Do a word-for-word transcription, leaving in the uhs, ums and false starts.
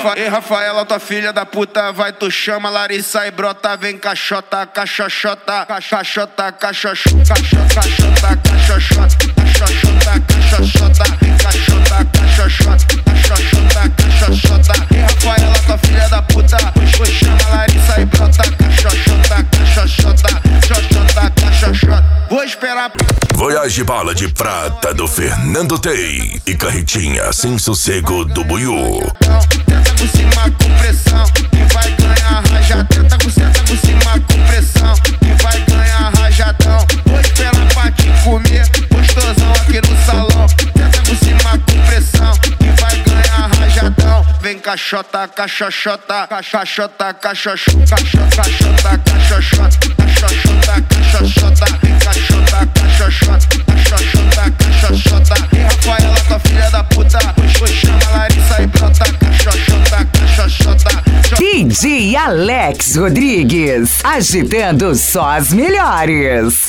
Rafa, ei, Rafaela, tua filha da puta, vai, tu chama Larissa e brota, vem caixota, caixoxota, caixota, caixoxota, caixota, caixoxota, caixoxota, caixoxota, vem caixota, caixoxota, caixoxota, caixoxota. Ei, Rafaela, tua filha da puta, tu chama Larissa e brota, caixoxota, caixoxota, caixoxota, caixoxota. Vou esperar. Voyage Bala de Prata do Fernando Tei e Carretinha Sem Sossego do Buiú. Tenta por cima com pressão e vai ganhar rajadão. Tenta por cima por cima com pressão e vai ganhar rajadão. Vou esperar pra te comer, gostosão aqui no salão. Tenta por cima com pressão e vai ganhar rajadão. Vem caixota, caixoxota, caixota, caixoxota, caixota, caixoxota, caixota, caixoxota, vem caixota, caixoxota, caixota, caixoxota. E Rafaela, tua filha da puta, tu chama Larissa e brota, caixoxota, caixoxota. D J Alex Rodrigues, agitando só as melhores.